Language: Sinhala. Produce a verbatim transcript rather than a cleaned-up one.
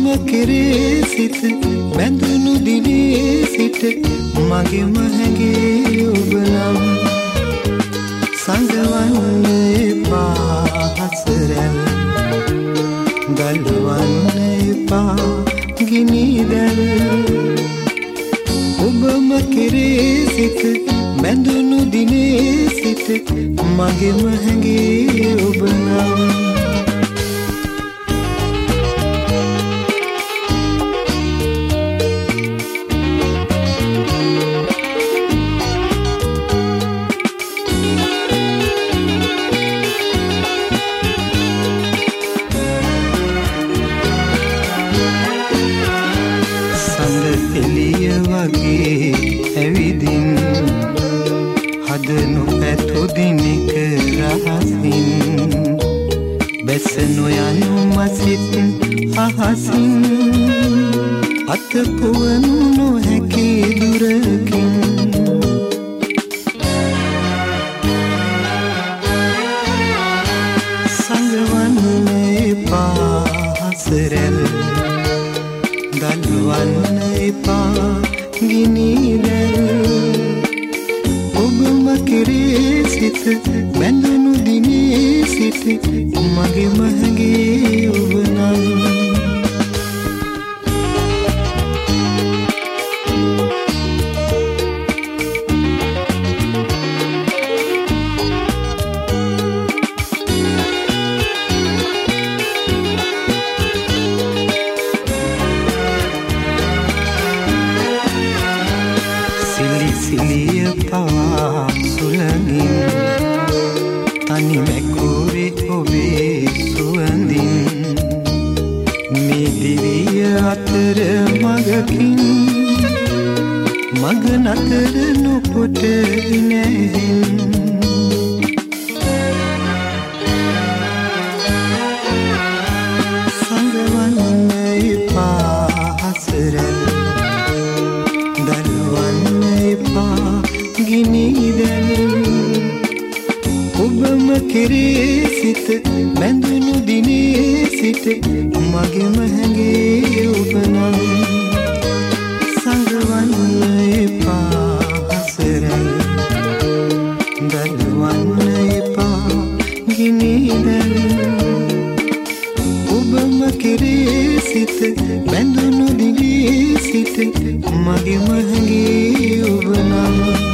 කෙරේ සිත බැඳුණු දිනේ සිට මගේම හැඟේ ඔබ නම් සංගවන්න එපා හසරැල් ගල්වන්න එපා ගිනි දැල් ඔබම කෙරේ සිත බැඳුණු දිනේ සිට මගේම හැඟේ ඔබ නම් එළිය වගේ ඇවිදින් හදනු පැතු දිනක රහසින් බැස නොයනු මසිත අහසින් අත පුවනු නොහැකි දුරකින් සංගවන්න එපා හසරැල් ගල්වන්න එපා ගිනි දැල් ඔබම කෙරේ සිත බැඳුණු දිනේ සිට මගේම හැඟේ ඔබ නම් සිලිය පවා සුළඟින් තනි මැකුරි ඔබේ සුවඳින් මේ දිවිය අතර මගකින් මග නතර නොකොට නැහෙන් සංගවන්න එපා හසරැල් දල්වන්න එපා ගිනි දැල් ඔබම කෙරේ සිත බැඳුණු දිනේ සිට මගේම හැඟේ ඔබ නම් සංගවන්න එපා හසරැල් දල්වන්න එපා ගිනි දැල් ඔබම කෙරේ සිත බැඳුණු දිනේ සිට මගේම හැඟේ ඔබ නම්